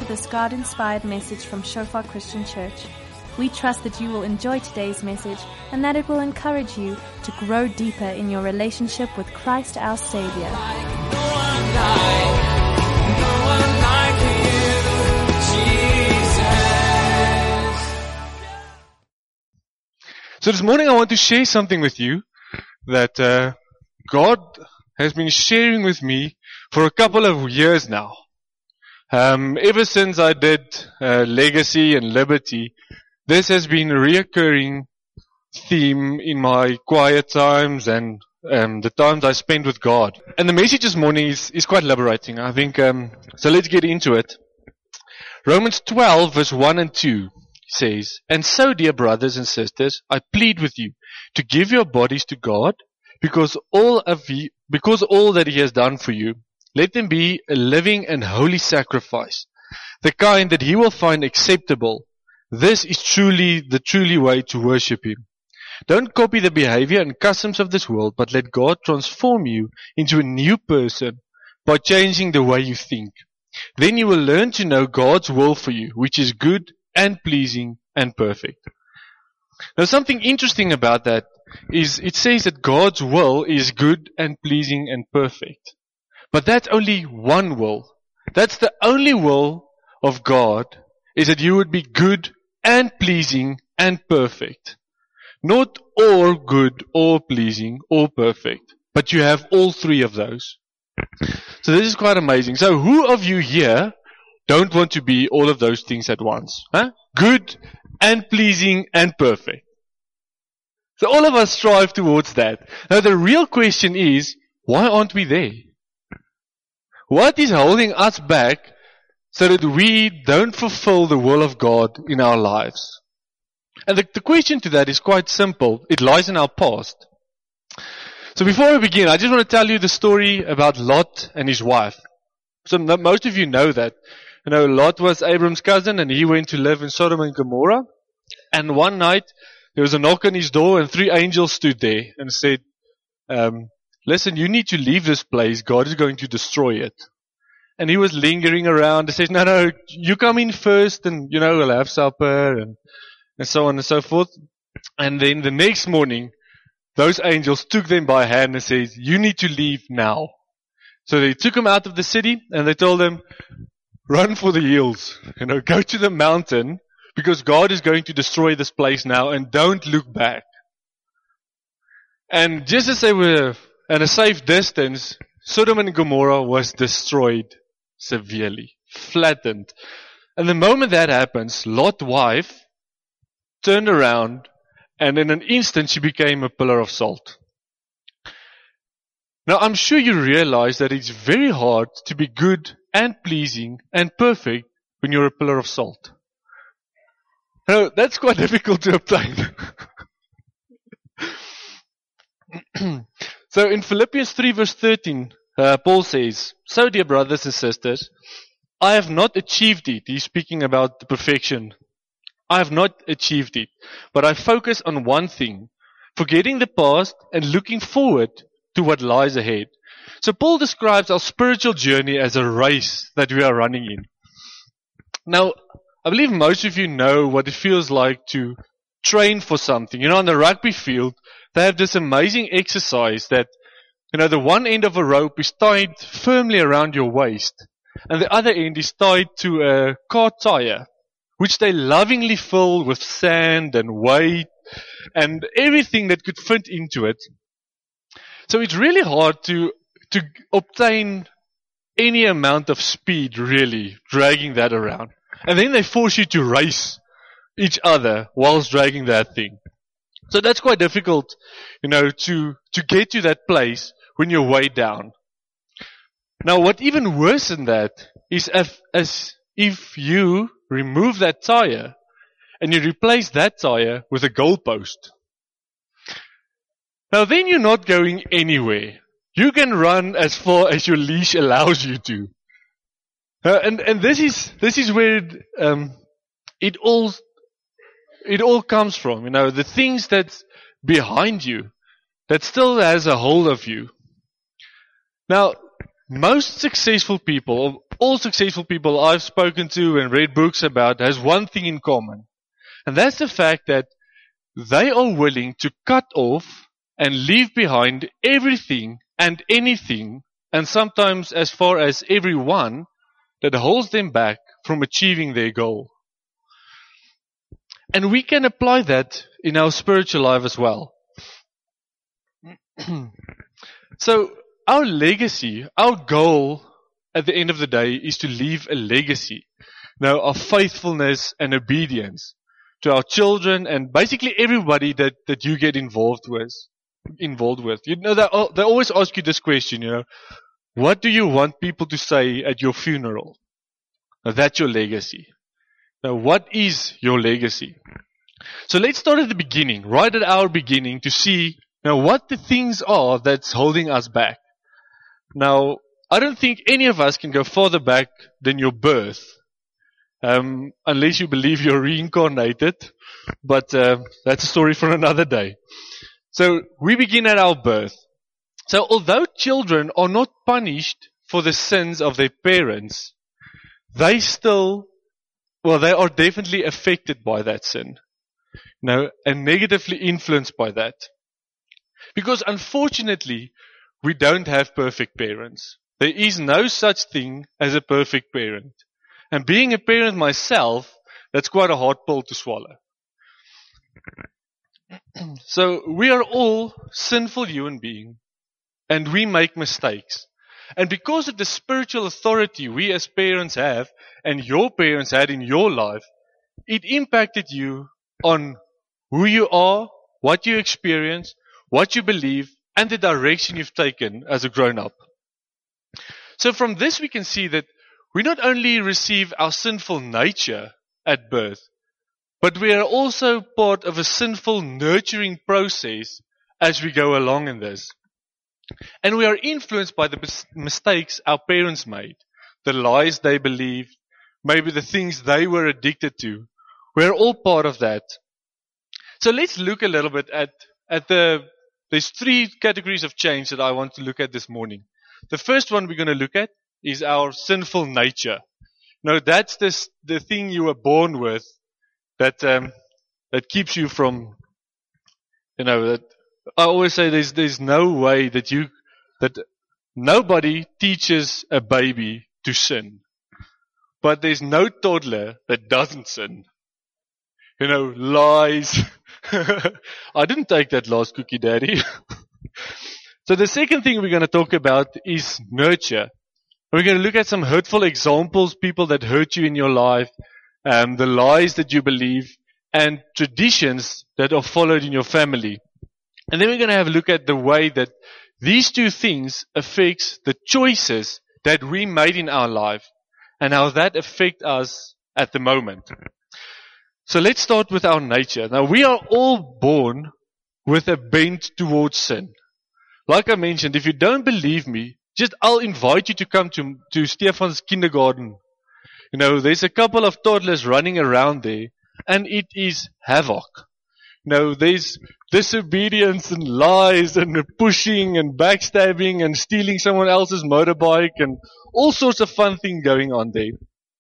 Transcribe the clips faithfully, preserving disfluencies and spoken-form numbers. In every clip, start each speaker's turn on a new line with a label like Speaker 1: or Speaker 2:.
Speaker 1: this God-inspired message from Shofar Christian Church. We trust that you will enjoy today's message and that it will encourage you to grow deeper in your relationship with Christ our Savior.
Speaker 2: So this morning I want to share something with you that uh, God has been sharing with me for a couple of years now. Um, ever since I did uh, Legacy and Liberty, this has been a reoccurring theme in my quiet times and um, the times I spend with God. And the message this morning is, is quite liberating, I think. Um, so let's get into it. Romans twelve verse one and two says, "And so, dear brothers and sisters, I plead with you to give your bodies to God, because all of you, because all that He has done for you, let them be a living and holy sacrifice, the kind that He will find acceptable. This is truly the truly way to worship Him. Don't copy the behavior and customs of this world, but let God transform you into a new person by changing the way you think. Then you will learn to know God's will for you, which is good and pleasing and perfect." Now, something interesting about that is it says that God's will is good and pleasing and perfect. But that's only one will. That's the only will of God, is that you would be good and pleasing and perfect. Not or good or pleasing or perfect, but you have all three of those. So this is quite amazing. So who of you here don't want to be all of those things at once? Huh? Good and pleasing and perfect. So all of us strive towards that. Now the real question is, why aren't we there? What is holding us back so that we don't fulfill the will of God in our lives? And the, the question to that is quite simple. It lies in our past. So before we begin, I just want to tell you the story about Lot and his wife. So most of you know that. You know, Lot was Abram's cousin and he went to live in Sodom and Gomorrah. And one night, there was a knock on his door and three angels stood there and said, um, "Listen, you need to leave this place. God is going to destroy it." And he was lingering around. He says, no, no, you come in first and, you know, we'll have supper and, and so on and so forth. And then the next morning, those angels took them by hand and said, "You need to leave now." So they took him out of the city and they told him, "Run for the hills, you know, go to the mountain because God is going to destroy this place now and don't look back." And just as they were at a safe distance, Sodom and Gomorrah was destroyed severely, flattened. And the moment that happens, Lot's wife turned around and in an instant she became a pillar of salt. Now I'm sure you realize that it's very hard to be good and pleasing and perfect when you're a pillar of salt. Now that's quite difficult to obtain. So in Philippians three verse thirteen, uh, Paul says, "So dear brothers and sisters, I have not achieved it." He's speaking about the perfection. "I have not achieved it, but I focus on one thing, forgetting the past and looking forward to what lies ahead." So Paul describes our spiritual journey as a race that we are running in. Now, I believe most of you know what it feels like to train for something. You know, on the rugby field, they have this amazing exercise that, you know, the one end of a rope is tied firmly around your waist, and the other end is tied to a car tire, which they lovingly fill with sand and weight and everything that could fit into it. So it's really hard to to obtain any amount of speed, really, dragging that around. And then they force you to race each other whilst dragging that thing. So that's quite difficult, you know, to, to get to that place when you're way down. Now, what even worse than that is if, as if you remove that tire and you replace that tire with a goalpost. Now then you're not going anywhere. You can run as far as your leash allows you to. Uh, and, and this is, this is where it, um, it all, it all comes from, you know, the things that's behind you that still has a hold of you. Now, most successful people, all successful people I've spoken to and read books about has one thing in common. And that's the fact that they are willing to cut off and leave behind everything and anything, and sometimes as far as everyone, that holds them back from achieving their goal. And we can apply that in our spiritual life as well. So our legacy, our goal at the end of the day is to leave a legacy, now, of faithfulness and obedience to our children and basically everybody that, that you get involved with. Involved with. You know, they, they always ask you this question, you know, what do you want people to say at your funeral? Now, that's your legacy. Now, what is your legacy? So let's start at the beginning, right at our beginning, to see now what the things are that's holding us back. Now, I don't think any of us can go farther back than your birth, um, unless you believe you're reincarnated, but uh, that's a story for another day. So we begin at our birth. So although children are not punished for the sins of their parents, they still, well, they are definitely affected by that sin. You know, and negatively influenced by that. Because unfortunately, we don't have perfect parents. There is no such thing as a perfect parent. And being a parent myself, that's quite a hard pill to swallow. So we are all sinful human beings, and we make mistakes. And because of the spiritual authority we as parents have, and your parents had in your life, it impacted you on who you are, what you experience, what you believe, and the direction you've taken as a grown-up. So from this we can see that we not only receive our sinful nature at birth, but we are also part of a sinful nurturing process as we go along in this. And we are influenced by the mis- mistakes our parents made, the lies they believed, maybe the things they were addicted to. We're all part of that. So let's look a little bit at, at the, there's three categories of change that I want to look at this morning. The first one we're going to look at is our sinful nature. Now that's this, the thing you were born with that, um, that keeps you from, you know, that I always say there's, there's no way that you, that nobody teaches a baby to sin. But there's no toddler that doesn't sin. You know, lies. I didn't take that last cookie, Daddy. So the second thing we're going to talk about is nurture. We're going to look at some hurtful examples, people that hurt you in your life, um, the lies that you believe, and traditions that are followed in your family. And then we're going to have a look at the way that these two things affect the choices that we made in our life and how that affect us at the moment. So let's start with our nature. Now we are all born with a bent towards sin. Like I mentioned, if you don't believe me, just I'll invite you to come to, to Stefan's kindergarten. You know, there's a couple of toddlers running around there and it is havoc. You know, there's disobedience and lies and pushing and backstabbing and stealing someone else's motorbike and all sorts of fun things going on there.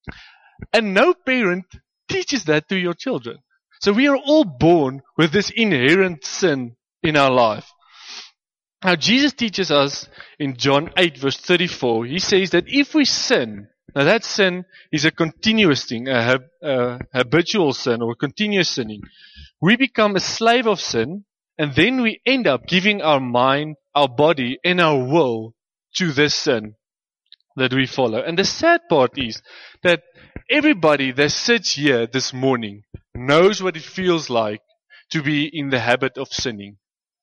Speaker 2: And no parent teaches that to your children. So we are all born with this inherent sin in our life. Now Jesus teaches us in John eight verse thirty-four, he says that if we sin, now that sin is a continuous thing, a, a habitual sin or continuous sinning. We become a slave of sin and then we end up giving our mind, our body and our will to this sin that we follow. And the sad part is that everybody that sits here this morning knows what it feels like to be in the habit of sinning.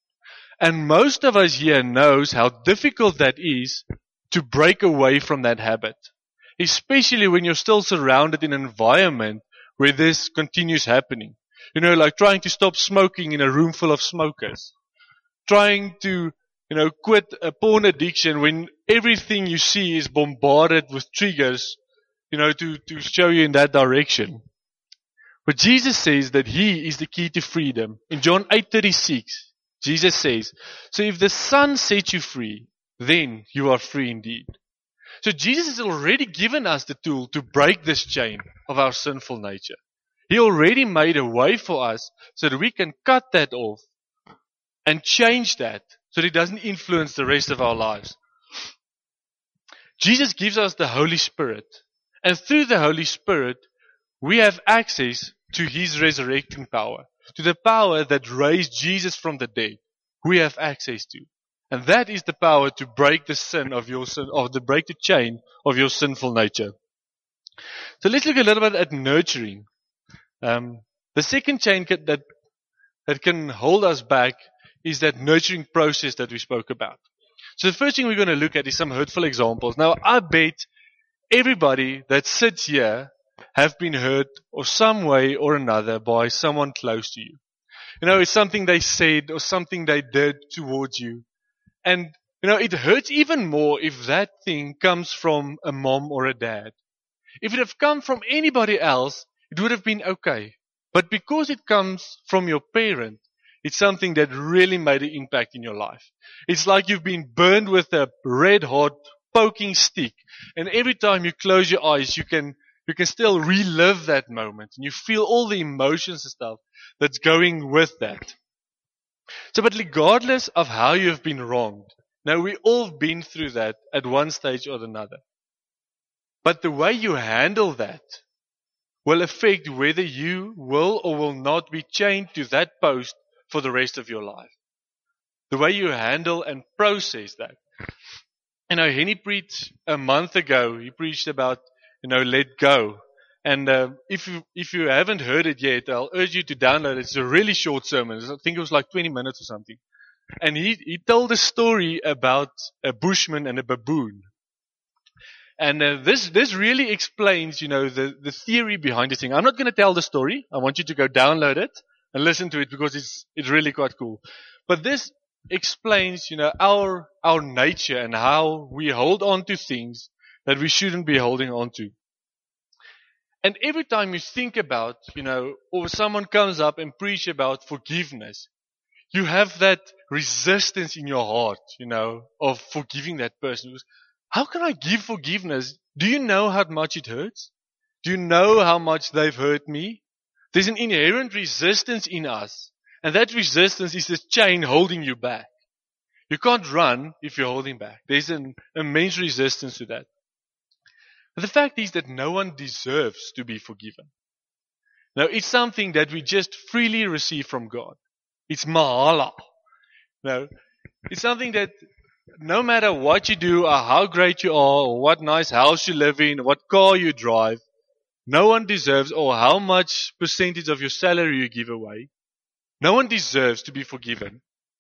Speaker 2: And most of us here knows how difficult that is to break away from that habit. Especially when you're still surrounded in an environment where this continues happening. You know, like trying to stop smoking in a room full of smokers. Trying to, you know, quit a porn addiction when everything you see is bombarded with triggers, you know, to, to show you in that direction. But Jesus says that He is the key to freedom. In John eight thirty-six, Jesus says, so if the Son sets you free, then you are free indeed. So Jesus has already given us the tool to break this chain of our sinful nature. He already made a way for us so that we can cut that off and change that so that it doesn't influence the rest of our lives. Jesus gives us the Holy Spirit. And through the Holy Spirit, we have access to His resurrecting power, to the power that raised Jesus from the dead. We have access to. And that is the power to break the sin of your sin, or to break the chain of your sinful nature. So let's look a little bit at nurturing. Um, the second chain that, that can hold us back is that nurturing process that we spoke about. So the first thing we're going to look at is some hurtful examples. Now, I bet everybody that sits here have been hurt or some way or another by someone close to you. You know, it's something they said or something they did towards you. And, you know, it hurts even more if that thing comes from a mom or a dad. If it had come from anybody else, it would have been okay. But because it comes from your parent, it's something that really made an impact in your life. It's like you've been burned with a red hot poking stick. And every time you close your eyes, you can, you can still relive that moment. And you feel all the emotions and stuff that's going with that. So, but regardless of how you've been wronged, now we all have been through that at one stage or another. But the way you handle that will affect whether you will or will not be chained to that post for the rest of your life. The way you handle and process that. You know, Henny preached a month ago, he preached about, you know, let go. And uh, if you if you haven't heard it yet, I'll urge you to download it. It's a really short sermon. I think it was like twenty minutes or something. And he, he told a story about a bushman and a baboon. And uh, this this really explains, you know, the, the theory behind this thing. I'm not going to tell the story. I want you to go download it and listen to it because it's it's really quite cool. But this explains, you know, our our nature and how we hold on to things that we shouldn't be holding on to. And every time you think about, you know, or someone comes up and preach about forgiveness, you have that resistance in your heart, you know, of forgiving that person. How can I give forgiveness? Do you know how much it hurts? Do you know how much they've hurt me? There's an inherent resistance in us. And that resistance is this chain holding you back. You can't run if you're holding back. There's an immense resistance to that. But the fact is that no one deserves to be forgiven. Now, it's something that we just freely receive from God. It's mahala. No, it's something that no matter what you do or how great you are or what nice house you live in, what car you drive, no one deserves, or how much percentage of your salary you give away, no one deserves to be forgiven.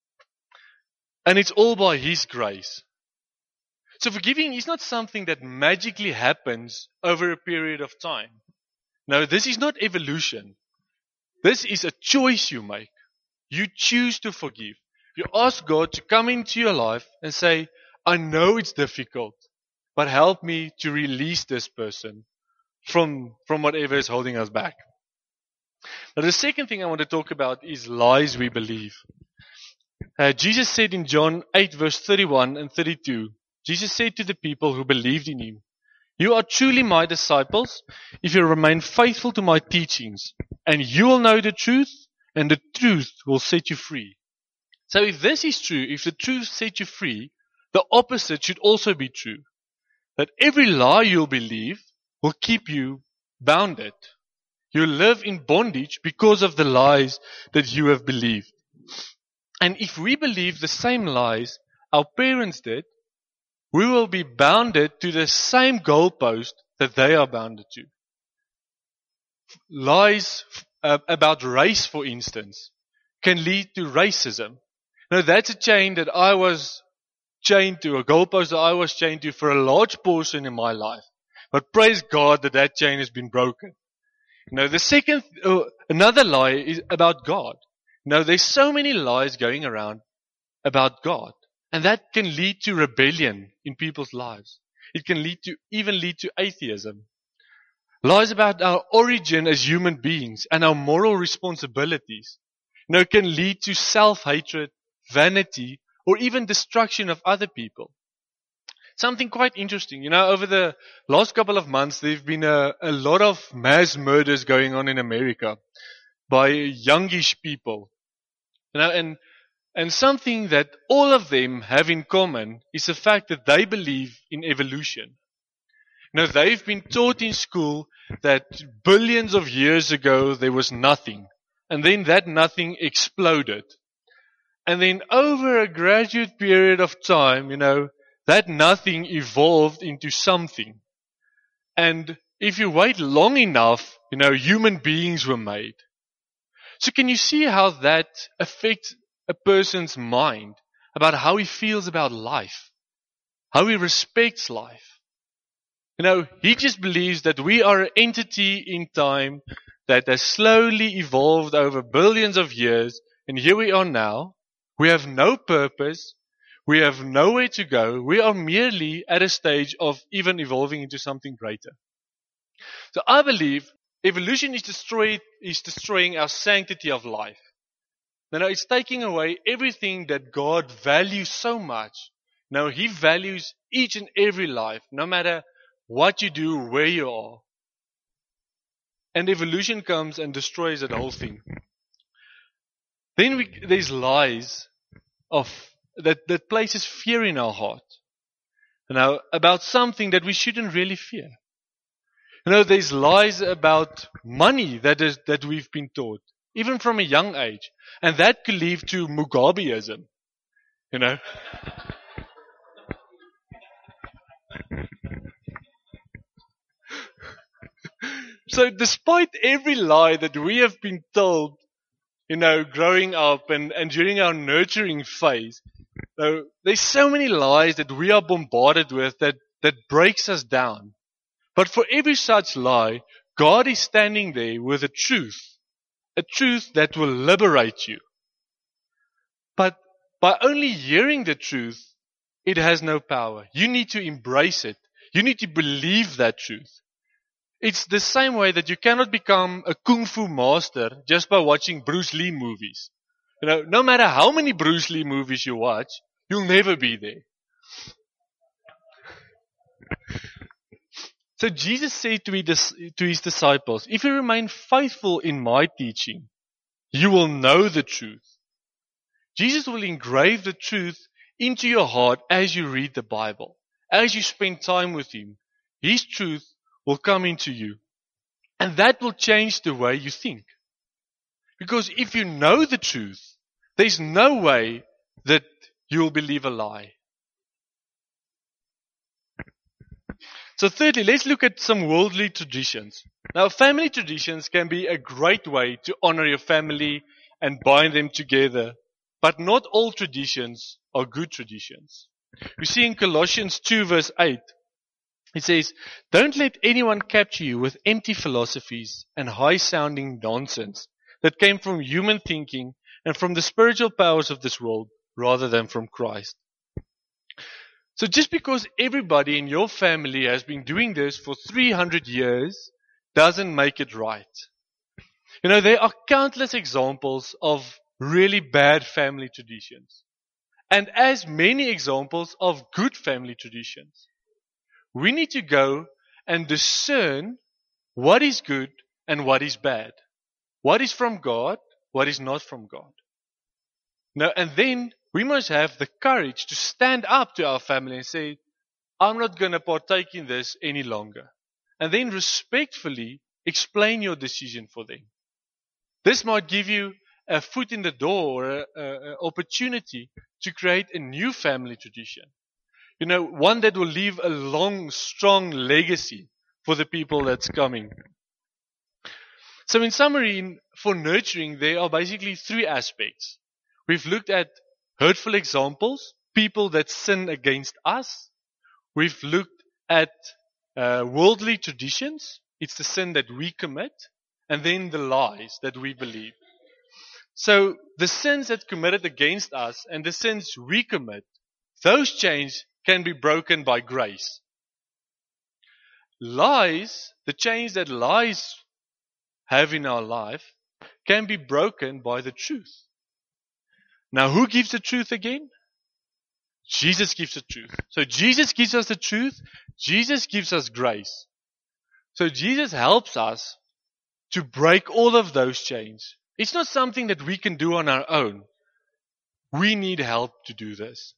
Speaker 2: And it's all by His grace. So forgiving is not something that magically happens over a period of time. No, this is not evolution. This is a choice you make. You choose to forgive. You ask God to come into your life and say, I know it's difficult, but help me to release this person from, from whatever is holding us back. Now the second thing I want to talk about is lies we believe. Uh, Jesus said in John eight verse thirty-one and thirty-two, Jesus said to the people who believed in Him, you are truly my disciples if you remain faithful to my teachings, and you will know the truth, and the truth will set you free. So if this is true, if the truth sets you free, the opposite should also be true. That every lie you'll believe will keep you bounded. You live in bondage because of the lies that you have believed. And if we believe the same lies our parents did, we will be bounded to the same goalpost that they are bounded to. Lies uh, about race, for instance, can lead to racism. Now that's a chain that I was chained to, a goalpost that I was chained to for a large portion in my life. But praise God that that chain has been broken. Now the second, uh, another lie is about God. Now there's so many lies going around about God. And that can lead to rebellion in people's lives. It can lead to, even lead to atheism. Lies about our origin as human beings and our moral responsibilities. You know, it can lead to self-hatred, vanity, or even destruction of other people. something quite interesting. You know, over the last couple of months, there have been a, a lot of mass murders going on in America by youngish people. You know, and, and something that all of them have in common is the fact that they believe in evolution. You know, they've been taught in school that billions of years ago there was nothing. And then that nothing exploded. And then over a graduate period of time, you know, that nothing evolved into something. And if you wait long enough, you know, human beings were made. So can you see how that affects a person's mind about how he feels about life, how he respects life? You know, he just believes that we are an entity in time that has slowly evolved over billions of years, and here we are now. We have no purpose. We have nowhere to go. We are merely at a stage of even evolving into something greater. So I believe evolution is, destroy, is destroying our sanctity of life. You know, it's taking away everything that God values so much. Now, He values each and every life, no matter what you do, where you are. And evolution comes and destroys that whole thing. Then we, there's lies of that, that places fear in our heart. You know, about something that we shouldn't really fear. You know, there's lies about money that is that we've been taught, even from a young age. And that could lead to Mugabeism. You know. So despite every lie that we have been told, you know, growing up and, and during our nurturing phase, so there's so many lies that we are bombarded with that, that breaks us down. But for every such lie, God is standing there with a truth, a truth that will liberate you. But by only hearing the truth, it has no power. You need to embrace it. You need to believe that truth. It's the same way that you cannot become a kung fu master just by watching Bruce Lee movies. You know, no matter how many Bruce Lee movies you watch, you'll never be there. So Jesus said to his disciples, if you remain faithful in my teaching, you will know the truth. Jesus will engrave the truth into your heart as you read the Bible, as you spend time with Him. His truth will come into you. And that will change the way you think. Because if you know the truth, there's no way that you will believe a lie. So thirdly, let's look at some worldly traditions. Now, family traditions can be a great way to honor your family and bind them together. But not all traditions are good traditions. We see in Colossians two verse eight, it says, don't let anyone capture you with empty philosophies and high-sounding nonsense that came from human thinking and from the spiritual powers of this world rather than from Christ. So just because everybody in your family has been doing this for three hundred years doesn't make it right. You know, there are countless examples of really bad family traditions and as many examples of good family traditions. We need to go and discern what is good and what is bad. What is from God, what is not from God. Now, and then we must have the courage to stand up to our family and say, I'm not going to partake in this any longer. And then respectfully explain your decision for them. This might give you a foot in the door or an opportunity to create a new family tradition. You know, one that will leave a long, strong legacy for the people that's coming. So in summary, for nurturing, there are basically three aspects. We've looked at hurtful examples, people that sin against us. We've looked at uh, worldly traditions. It's the sin that we commit. And then the lies that we believe. So the sins that committed against us and the sins we commit, those chains can be broken by grace. Lies, the chains that lies have in our life, can be broken by the truth. Now, who gives the truth again? Jesus gives the truth. So Jesus gives us the truth. Jesus gives us grace. So Jesus helps us to break all of those chains. It's not something that we can do on our own. We need help to do this.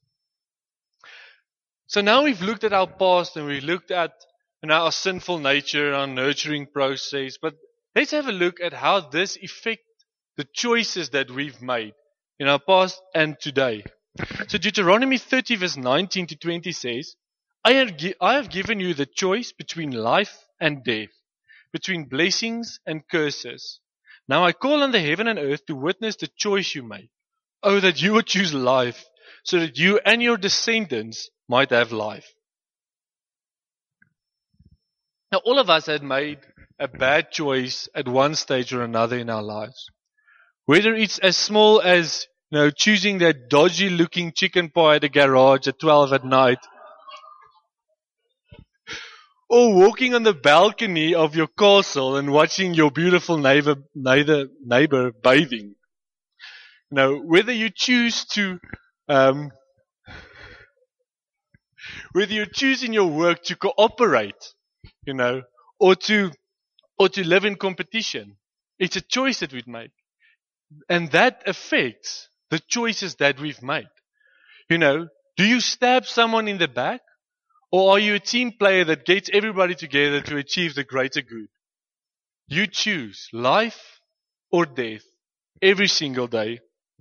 Speaker 2: So now we've looked at our past and we've looked at you know, our sinful nature, our nurturing process. But let's have a look at how this affects the choices that we've made in our past and today. So Deuteronomy thirty verse nineteen to twenty says, I have, gi- I have given you the choice between life and death, between blessings and curses. Now I call on the heaven and earth to witness the choice you make. Oh, that you would choose life, so that you and your descendants might have life. Now all of us had made a bad choice at one stage or another in our lives. Whether it's as small as you know, choosing that dodgy looking chicken pie at the garage at twelve at night, or walking on the balcony of your castle and watching your beautiful neighbor, neighbor, neighbor bathing. You know, whether you choose to, um, whether you choose in your work to cooperate, you know, or to, or to live in competition. It's a choice that we've made. And that affects the choices that we've made. You know, do you stab someone in the back? Or are you a team player that gets everybody together to achieve the greater good? You choose life or death every single day.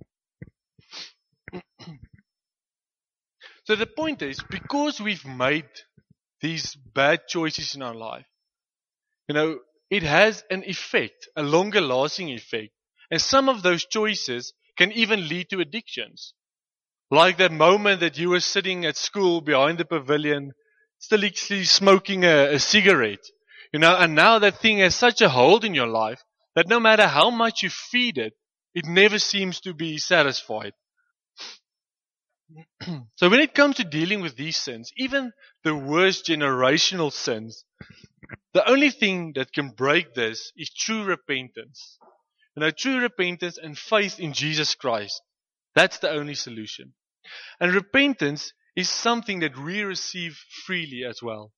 Speaker 2: So the point is, because we've made these bad choices in our life, you know, it has an effect, a longer lasting effect. And some of those choices can even lead to addictions. Like that moment that you were sitting at school behind the pavilion, still actually smoking a, a cigarette. You know, and now that thing has such a hold in your life that no matter how much you feed it, it never seems to be satisfied. So when it comes to dealing with these sins, even the worst generational sins, the only thing that can break this is true repentance. You know, true repentance and faith in Jesus Christ. That's the only solution. And repentance is something that we receive freely as well.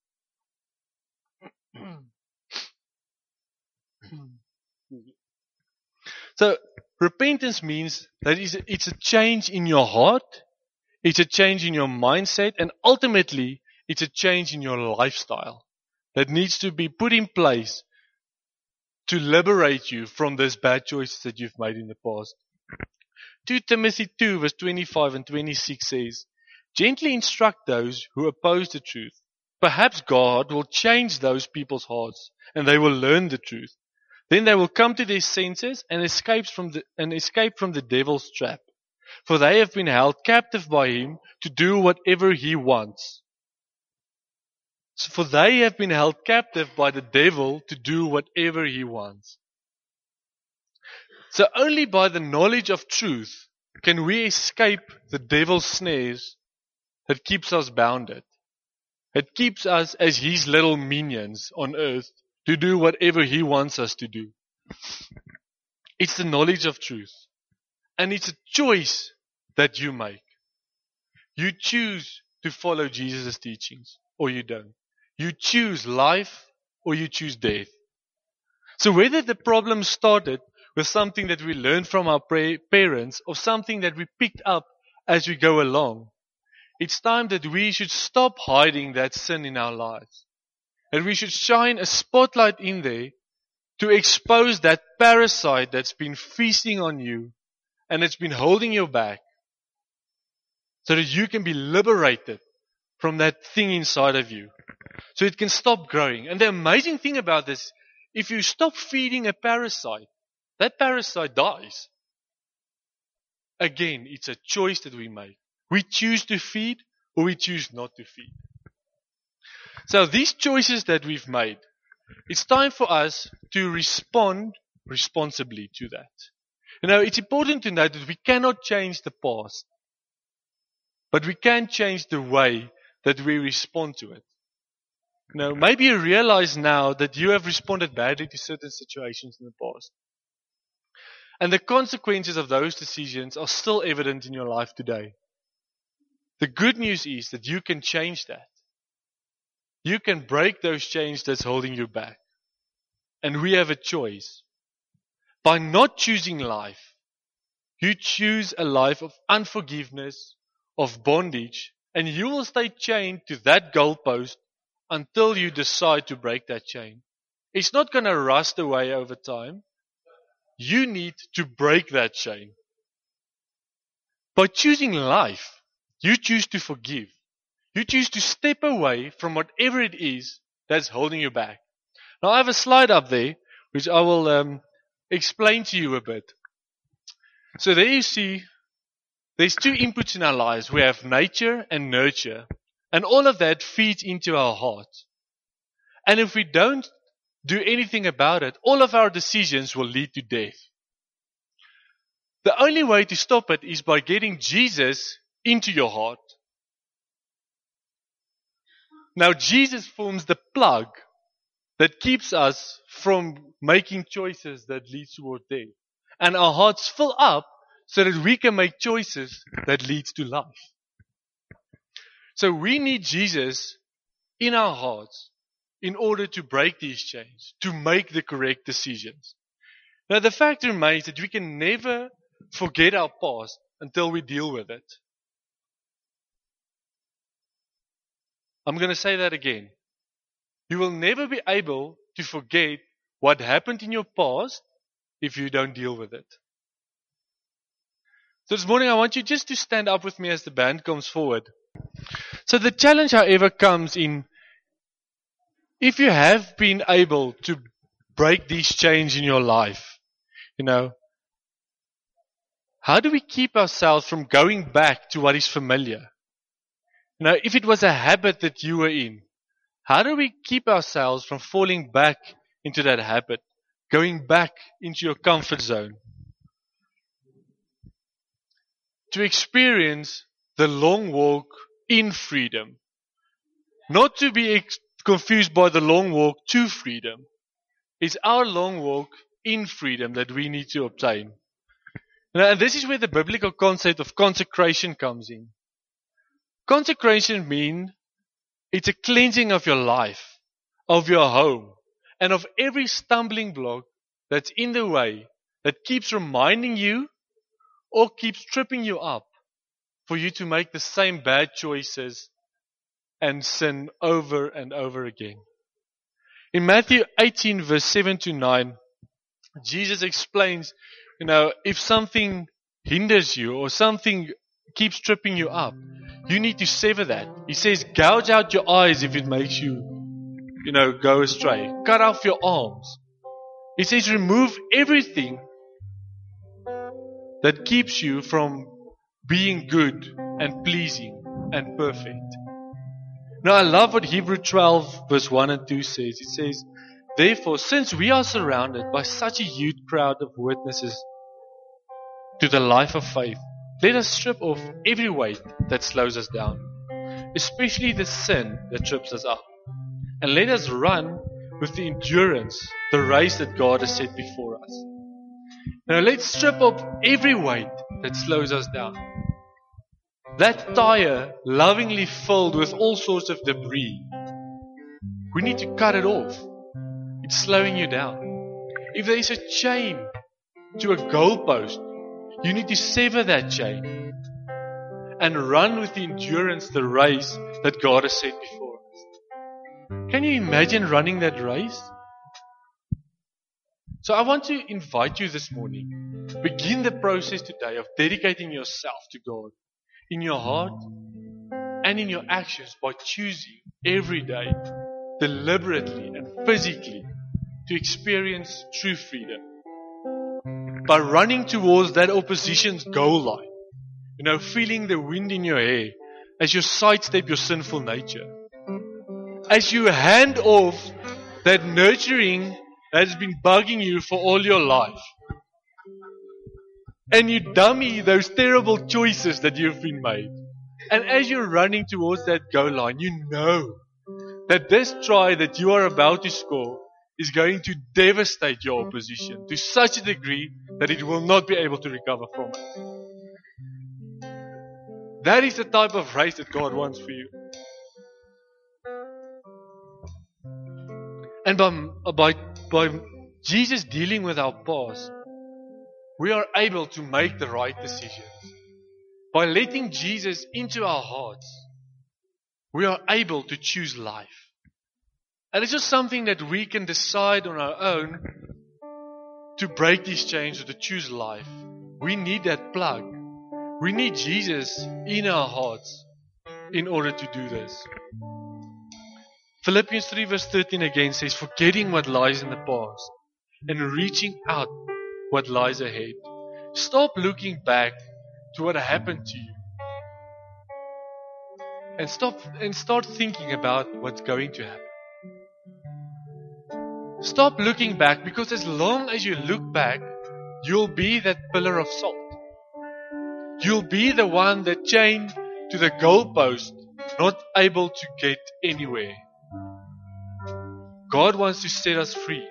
Speaker 2: So repentance means that it's a change in your heart, it's a change in your mindset, and ultimately it's a change in your lifestyle that needs to be put in place to liberate you from those bad choices that you've made in the past. Second Timothy two verse twenty-five and twenty-six says, gently instruct those who oppose the truth. Perhaps God will change those people's hearts and they will learn the truth. Then they will come to their senses and escape from the, and escape from the devil's trap. For they have been held captive by him to do whatever he wants. So for they have been held captive by the devil to do whatever he wants. So only by the knowledge of truth can we escape the devil's snares that keeps us bounded. It keeps us as his little minions on earth to do whatever he wants us to do. It's the knowledge of truth. And it's a choice that you make. You choose to follow Jesus' teachings or you don't. You choose life or you choose death. So whether the problem started with something that we learned from our parents or something that we picked up as we go along, it's time that we should stop hiding that sin in our lives. And we should shine a spotlight in there to expose that parasite that's been feasting on you and it's been holding you back so that you can be liberated from that thing inside of you. So it can stop growing. And the amazing thing about this, if you stop feeding a parasite, that parasite dies. Again, it's a choice that we make. We choose to feed or we choose not to feed. So these choices that we've made, it's time for us to respond responsibly to that. You know, it's important to note that we cannot change the past, but we can change the way that we respond to it. You know, maybe you realize now that you have responded badly to certain situations in the past. And the consequences of those decisions are still evident in your life today. The good news is that you can change that. You can break those chains that's holding you back. And we have a choice. By not choosing life, you choose a life of unforgiveness, of bondage, and you will stay chained to that goalpost until you decide to break that chain. It's not going to rust away over time. You need to break that chain. By choosing life, you choose to forgive. You choose to step away from whatever it is that's holding you back. Now I have a slide up there, which I will um, explain to you a bit. So there you see, there's two inputs in our lives. We have nature and nurture. And all of that feeds into our heart. And if we don't do anything about it, all of our decisions will lead to death. The only way to stop it is by getting Jesus into your heart. Now Jesus forms the plug that keeps us from making choices that lead toward death. And our hearts fill up so that we can make choices that leads to life. So we need Jesus in our hearts in order to break these chains, to make the correct decisions. Now the fact remains that we can never forget our past until we deal with it. I'm going to say that again. You will never be able to forget what happened in your past if you don't deal with it. So this morning I want you just to stand up with me as the band comes forward. So the challenge, however, comes in if you have been able to break these chains in your life, you know, how do we keep ourselves from going back to what is familiar? You know, if it was a habit that you were in, how do we keep ourselves from falling back into that habit, going back into your comfort zone? To experience the long walk in freedom. Not to be ex- confused by the long walk to freedom. It's our long walk in freedom that we need to obtain. Now, and this is where the biblical concept of consecration comes in. Consecration means it's a cleansing of your life, of your home, and of every stumbling block that's in the way that keeps reminding you or keeps tripping you up for you to make the same bad choices and sin over and over again. In Matthew eighteen verse seven to nine, Jesus explains, you know, if something hinders you or something keeps tripping you up, you need to sever that. He says, gouge out your eyes if it makes you, you know, go astray. Cut off your arms. He says, remove everything that keeps you from being good and pleasing and perfect. Now I love what Hebrew twelve verse one and two says. It says, therefore, since we are surrounded by such a huge crowd of witnesses to the life of faith, let us strip off every weight that slows us down, especially the sin that trips us up. And let us run with the endurance the race that God has set before us. Now let's strip off every weight that slows us down. That tire lovingly filled with all sorts of debris. We need to cut it off. It's slowing you down. If there is a chain to a goalpost, you need to sever that chain and run with the endurance the race that God has set before us. Can you imagine running that race? So I want to invite you this morning. Begin the process today of dedicating yourself to God in your heart and in your actions by choosing every day, deliberately and physically, to experience true freedom. By running towards that opposition's goal line. You know, feeling the wind in your hair as you sidestep your sinful nature. As you hand off that nurturing that has been bugging you for all your life. And you dummy those terrible choices that you've been made. And as you're running towards that goal line, you know that this try that you are about to score is going to devastate your opposition to such a degree that it will not be able to recover from it. That is the type of race that God wants for you. And by, by, by Jesus dealing with our past, we are able to make the right decisions. By letting Jesus into our hearts, we are able to choose life. And it's just something that we can decide on our own to break these chains or to choose life. We need that plug. We need Jesus in our hearts in order to do this. Philippians three verse thirteen again says, forgetting what lies in the past and reaching out what lies ahead. Stop looking back to what happened to you. And stop and start thinking about what's going to happen. Stop looking back, because as long as you look back, you'll be that pillar of salt. You'll be the one that chained to the goalpost, not able to get anywhere. God wants to set us free.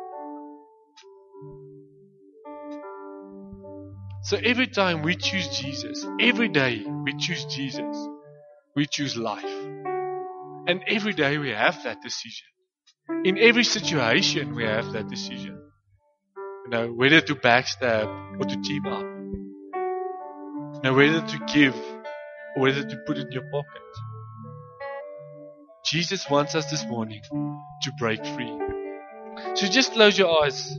Speaker 2: So every time we choose Jesus, every day we choose Jesus, we choose life. And every day we have that decision. In every situation we have that decision. You know, whether to backstab or to team up. You know, whether to give or whether to put it in your pocket. Jesus wants us this morning to break free. So just close your eyes.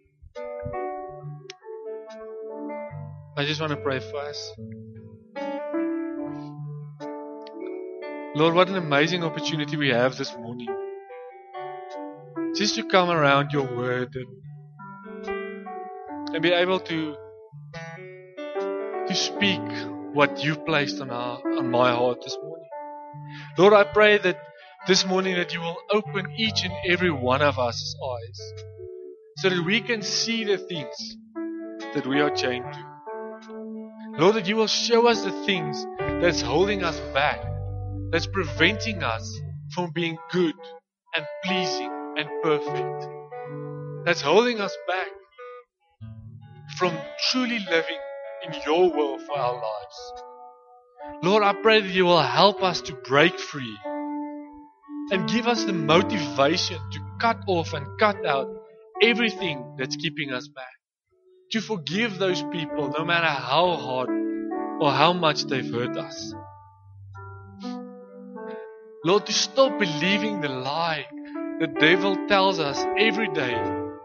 Speaker 2: I just want to pray for us. Lord, what an amazing opportunity we have this morning. Just to come around your word and, and be able to to speak what you've placed on our on my heart this morning. Lord, I pray that this morning that you will open each and every one of us' eyes so that we can see the things that we are chained to. Lord, that you will show us the things that's holding us back, that's preventing us from being good and pleasing and perfect, that's holding us back from truly living in your will for our lives. Lord, I pray that you will help us to break free and give us the motivation to cut off and cut out everything that's keeping us back. To forgive those people no matter how hard or how much they've hurt us. Lord, to stop believing the lie the devil tells us every day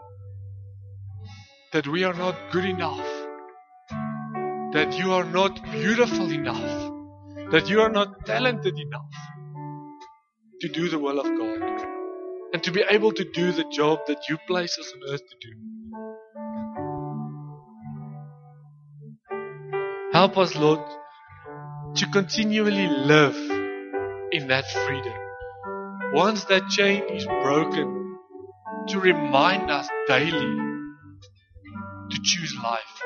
Speaker 2: that we are not good enough, that you are not beautiful enough, that you are not talented enough to do the will of God and to be able to do the job that you place us on earth to do. Help us, Lord, to continually live in that freedom. Once that chain is broken, to remind us daily to choose life.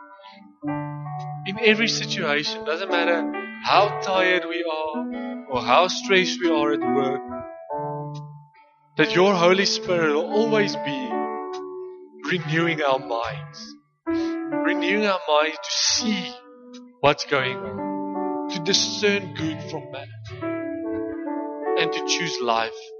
Speaker 2: In every situation, doesn't matter how tired we are or how stressed we are at work, that your Holy Spirit will always be renewing our minds. Renewing our minds to see what's going on, to discern good from bad, and to choose life